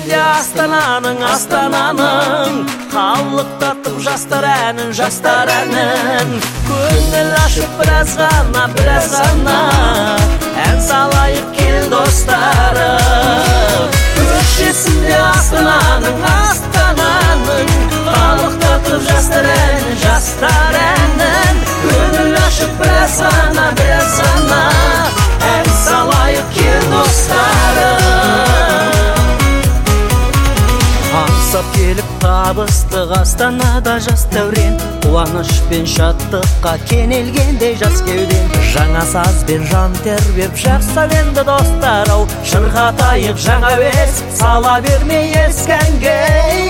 Астананың халық тартып жастар әнін көңіл ашып біраз ғана ән салайық кел достарым көшесінде Астананың халық тартып жастар әнін көңіл ашып біраз ғана ән салайық кел достарым аңсап келіп табыстық Астанада жас дәурен қуаныш пен шаттыққа кенелгендей жас кеуден жаңа сазбен жан тербеп жақсы әуенді достар-ау шырқатайық жаңа әуез сала бермей ескі әнге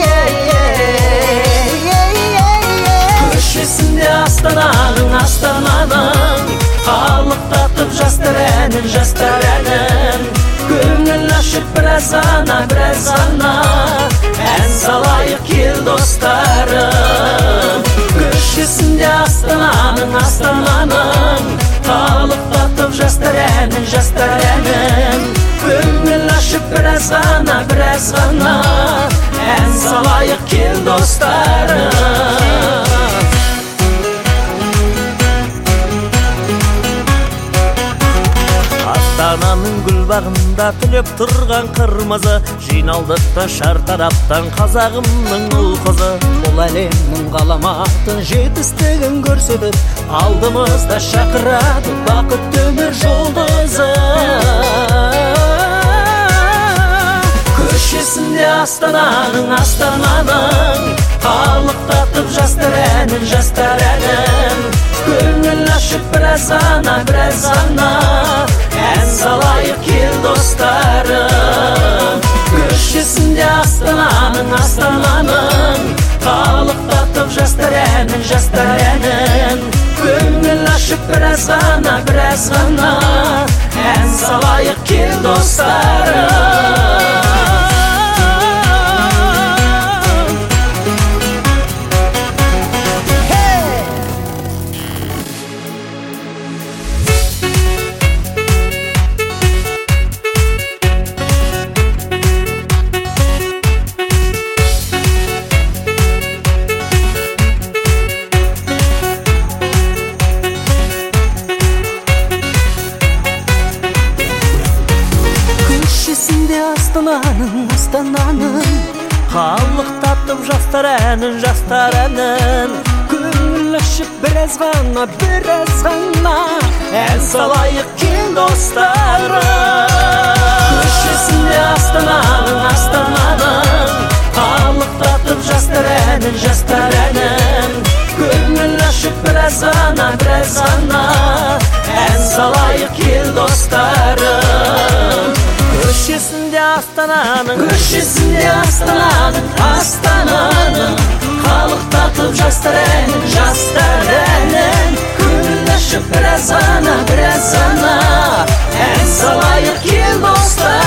көшесінде Астананың халық тартып жастар әнін көңіл ашып біраз ғана ән салайық кел достарым көшесінде Астананың халық тартып жастар әнін көңіл ашып біраз ғана ән салайық кел достарым Астананың гүл бағында түлеп тұрған қырмызы жиналдық та шартараптан қазағымның ұл-қызы бұл әлемнің ғаламатын жетістігін көрсетіп алдымызда шақырады бақытты өмір жұлдызы көшесінде Астананың халық тартып жастар әнін көңіл ашып біраз ғана ән салайық кел достарым көшесінде Астананың халық тартып жастар әнін көңіл ашып біраз ғана ән салайық кел достарым Астананың халық тартып жастар әнін көңіл ашып біраз ғана ән салайық кел достарым көшесінде Астананың халық тартып жастар әнін көңіл ашып біраз ғана ән салайық кел достарым көшесінде Астананың халық тартып жастар әнін көңіл ашып біраз ғана ән салайық кел достар